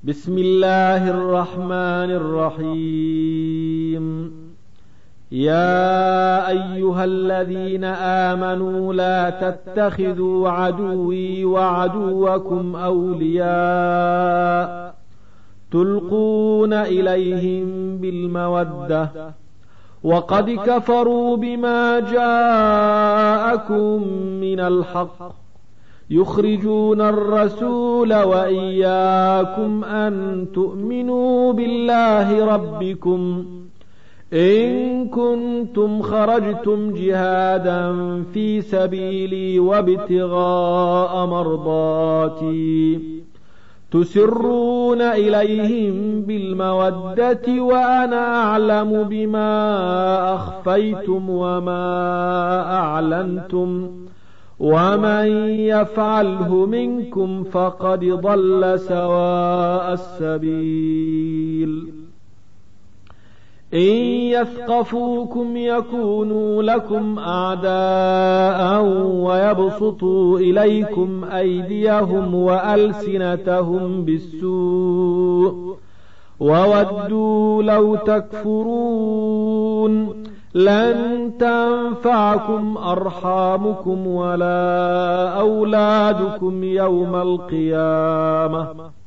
بسم الله الرحمن الرحيم. يا أيها الذين آمنوا لا تتخذوا عدوي وعدوكم أولياء تلقون إليهم بالمودة وقد كفروا بما جاءكم من الحق يخرجون الرسول وإياكم أن تؤمنوا بالله ربكم إن كنتم خرجتم جهادا في سبيلي وابتغاء مرضاتي تسرون إليهم بالمودة وأنا أعلم بما أخفيتم وما أعلنتم ومن يفعله منكم فقد ضل سواء السبيل. إن يثقفوكم يكونوا لكم أعداء ويبسطوا إليكم أيديهم وألسنتهم بالسوء وودوا لو تكفرون لن تنفعكم أرحامكم ولا أولادكم يوم القيامة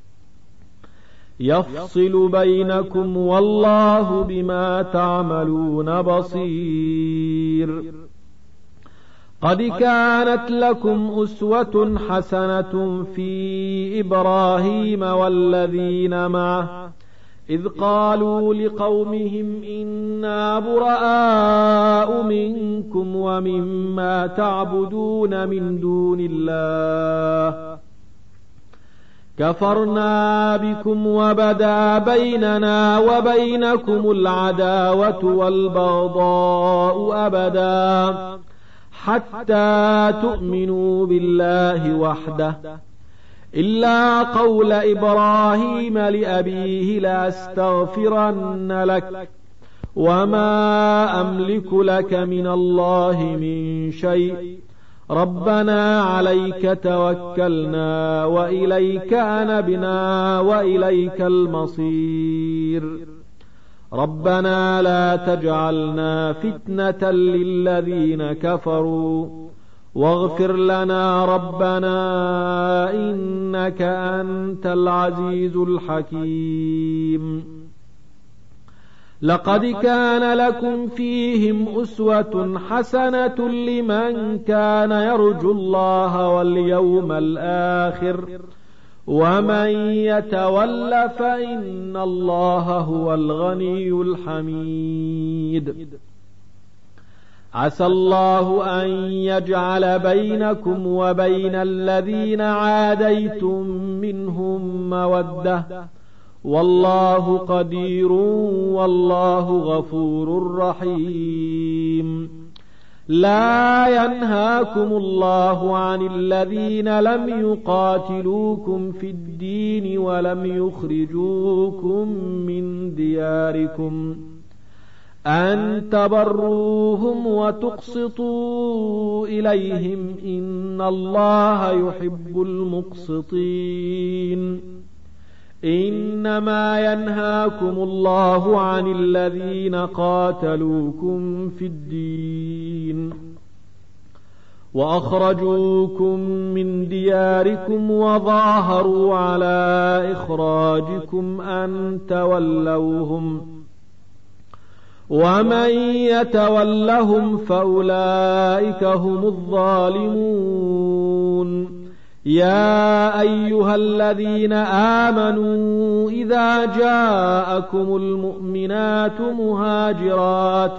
يفصل بينكم والله بما تعملون بصير. قد كانت لكم أسوة حسنة في إبراهيم والذين معه إذ قالوا لقومهم إنا براء منكم ومما تعبدون من دون الله كفرنا بكم وبدا بيننا وبينكم العداوة والبغضاء أبدا حتى تؤمنوا بالله وحده إلا قول إبراهيم لأبيه لأستغفرن لك وما أملك لك من الله من شيء ربنا عليك توكلنا وإليك أنبنا وإليك المصير ربنا لا تجعلنا فتنة للذين كفروا واغفر لنا ربنا إنك أنت العزيز الحكيم. لقد كان لكم فيهم أسوة حسنة لمن كان يرجو الله واليوم الآخر ومن يتول فإن الله هو الغني الحميد. عسى الله أن يجعل بينكم وبين الذين عاديتم منهم مودة والله قدير والله غفور رحيم. لا ينهاكم الله عن الذين لم يقاتلوكم في الدين ولم يخرجوكم من دياركم أن تبروهم وتقسطوا إليهم إن الله يحب المقسطين. إنما ينهاكم الله عن الذين قاتلوكم في الدين وأخرجوكم من دياركم وظاهروا على إخراجكم أن تولوهم ومن يتولهم فأولئك هم الظالمون. يا أيها الذين آمنوا إذا جاءكم المؤمنات مهاجرات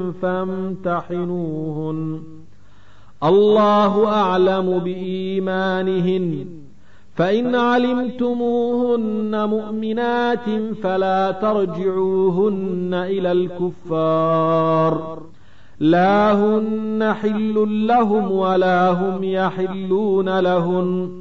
فامتحنوهن الله أعلم بإيمانهن فإن علمتموهن مؤمنات فلا ترجعوهن إلى الكفار لا هن حل لهم ولا هم يحلون لهن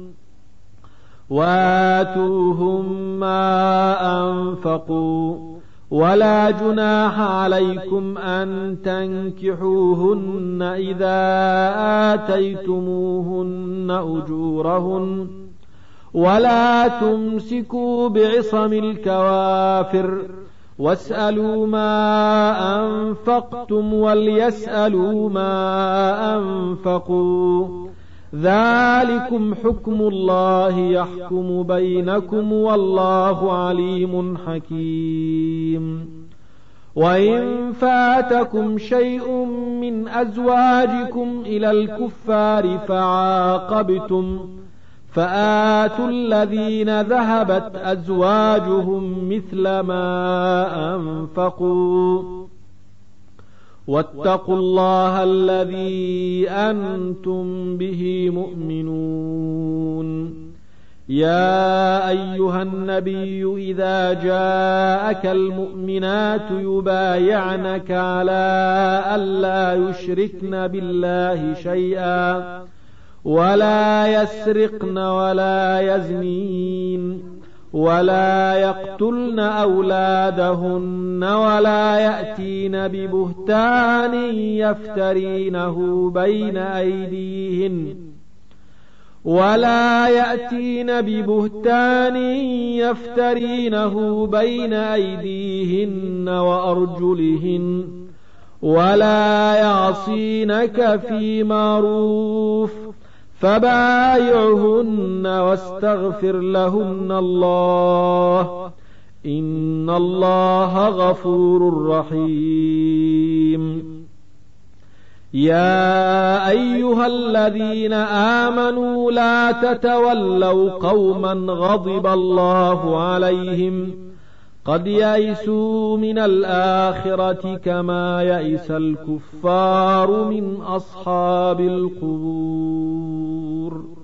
وآتوهم ما أنفقوا ولا جناح عليكم أن تنكحوهن إذا آتيتموهن أجورهن ولا تمسكوا بعصم الكوافر واسألوا ما أنفقتم وليسألوا ما أنفقوا ذلكم حكم الله يحكم بينكم والله عليم حكيم وإن فاتكم شيء من أزواجكم إلى الكفار فعاقبتم فآتوا الذين ذهبت أزواجهم مثل ما أنفقوا واتقوا الله الذي أنتم به مؤمنون يا أيها النبي إذا جاءك المؤمنات يبايعنك على ألا يشركن بالله شيئا ولا يسرقن ولا يزنين ولا يقتلن أولادهن ولا يأتين ببهتان يفترينه بين أيديهن وأرجلهن ولا يعصينك في معروف فبايعهن واستغفر لهن الله إن الله غفور رحيم يا أيها الذين آمنوا لا تتولوا قوما غضب الله عليهم قد يئسوا من الآخرة كما يئس الكفار من أصحاب القبور